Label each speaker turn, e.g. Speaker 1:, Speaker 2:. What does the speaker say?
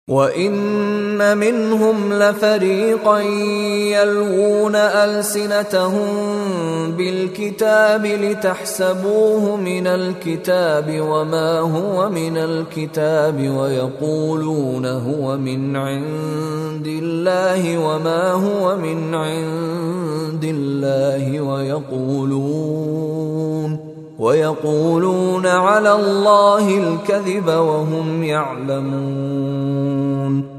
Speaker 1: وَإِنَّ مِنْهُمْ لَفَرِيقًا يَلْوُونَ أَلْسِنَتَهُم بِالْكِتَابِ لِتَحْسَبُوهُ مِنَ الْكِتَابِ وَمَا هُوَ مِنَ الْكِتَابِ وَيَقُولُونَ هُوَ مِنْ عِندِ اللَّهِ وَمَا هُوَ مِنْ عِندِ اللَّهِ وَيَقُولُونَ عَلَى اللَّهِ الْكَذِبَ وَهُمْ يَعْلَمُونَ